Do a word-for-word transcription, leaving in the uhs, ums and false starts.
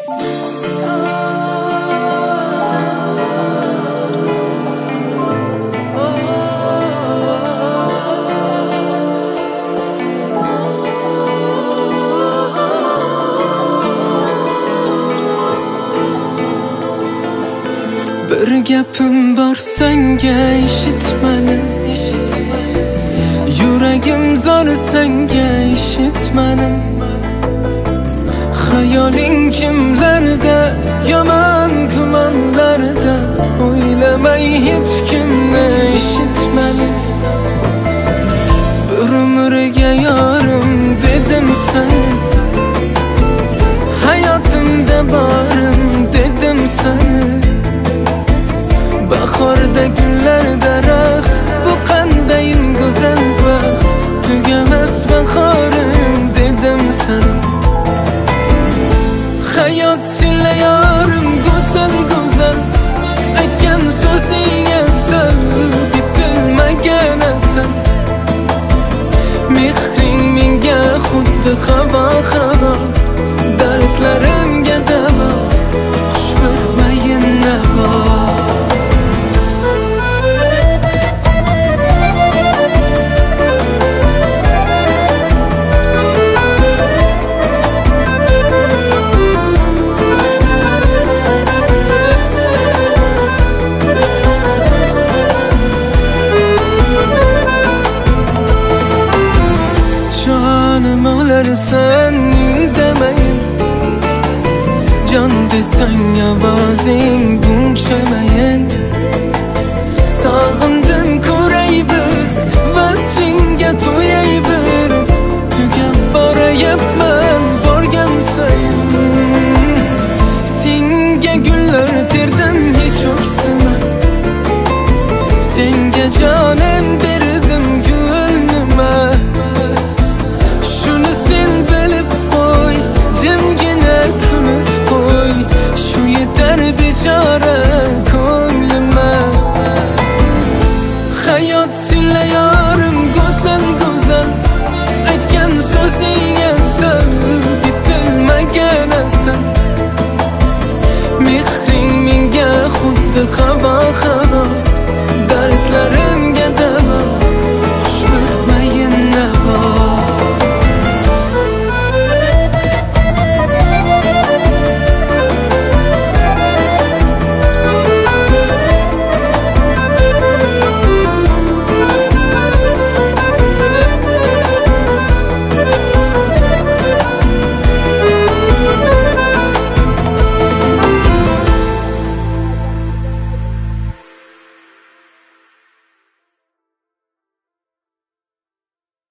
Bir gapim bor senga eshit meni, yuragim zor senga eshit meni. Hayoling kimlarda, yomon gumonlarda, o'ylamay hech kimni eshit meni. Bir umrga yorim dedim seni, hayotimda borim dedim seni. Bahorda gullar daraxt, bu qandayin go'zal baxt. Tugamas bahorim dedim sana. Hayot senla yorim go'zal go'zal, aytgan so'zing asal, bitilmagan asal. Mehring menga xuddi havo havo, dardlarimga davo, xush bo'lmayin navo. Sen demeyin, can desen ovozing bunchamayin. Sog'indim ko'ray bir, vaslingga to'yay bir. Tugab borayapman borgan sayin. Senga gullar terdim hech o'ksima, senga jonim berdim gul nima. Bechora ko'nglima, hayot senla yorim go'zal go'zal, aytgan so'zing asal, bitilmagan asal. Mehring menga xuddi havo havo, dardlarim